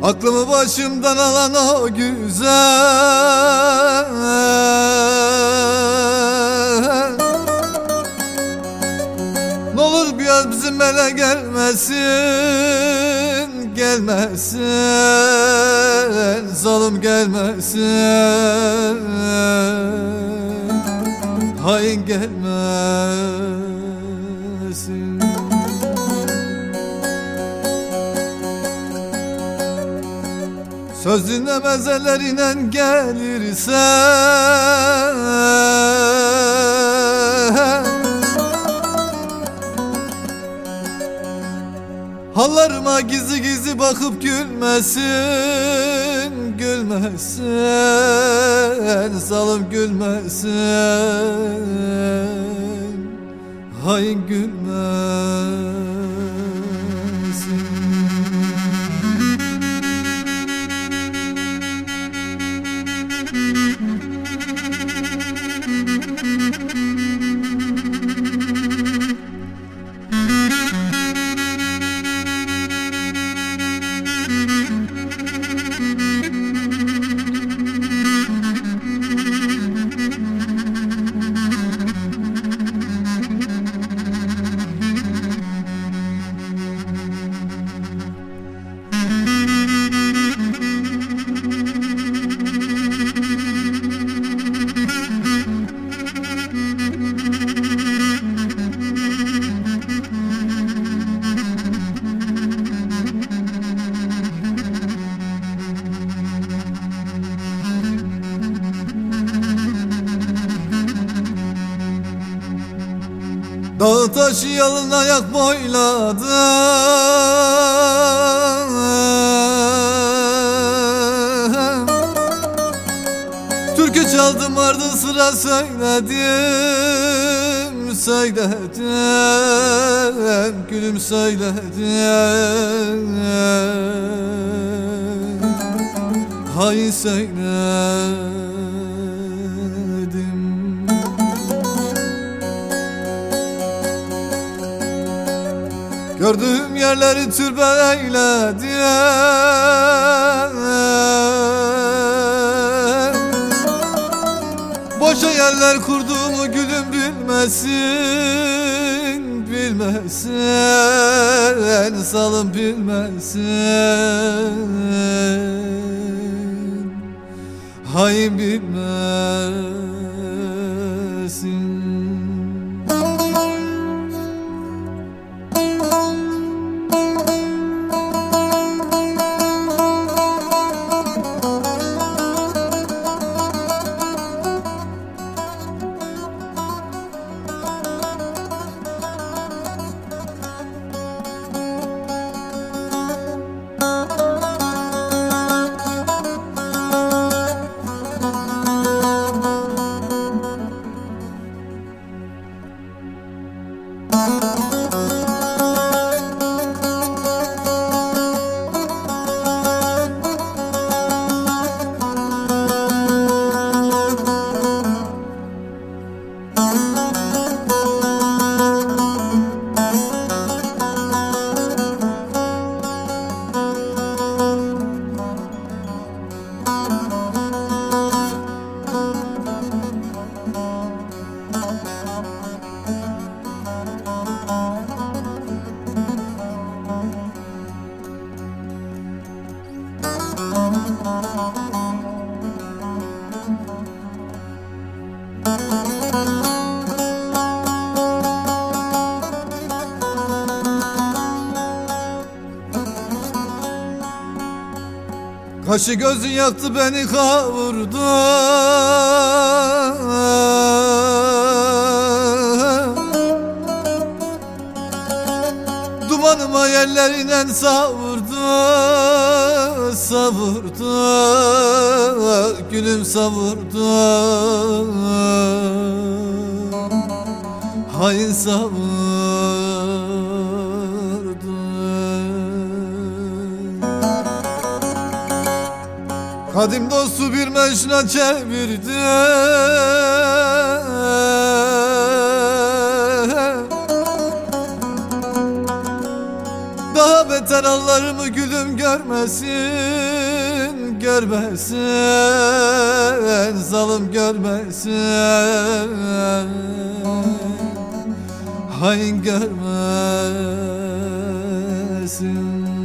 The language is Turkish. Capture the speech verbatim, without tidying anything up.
Aklımı başımdan alan o güzel, n'olur biraz bizim ele gelmesin, gelmesin, zalim gelmesin, hain gelmesin. Söz dinlemez elleriyle gelirse, hallarıma gizli gizli bakıp gülmesin, gülmesin, zalim gülmesin, hain gülmesin. Dağ taşı yalın ayak boyladı, türkü çaldım ardı sıra söyledim, söyledim, gülüm söyledim, hain söyledim. Gördüğüm yerleri türbe eyledim, boşa yerler kurduğumu gülüm bilmesin, bilmesin, zalim bilmesin, hain bilmesin. Kaşı gözün yaktı beni kavurdu, dumanıma yerlerinden savurdu, savurdu, gülüm savurdu, hain savurdu. Kadim dostu bir meşna çevirdi, daha beter hallarımı gülüm görmesin, görmesin, zalim görmesin, hain görmesin.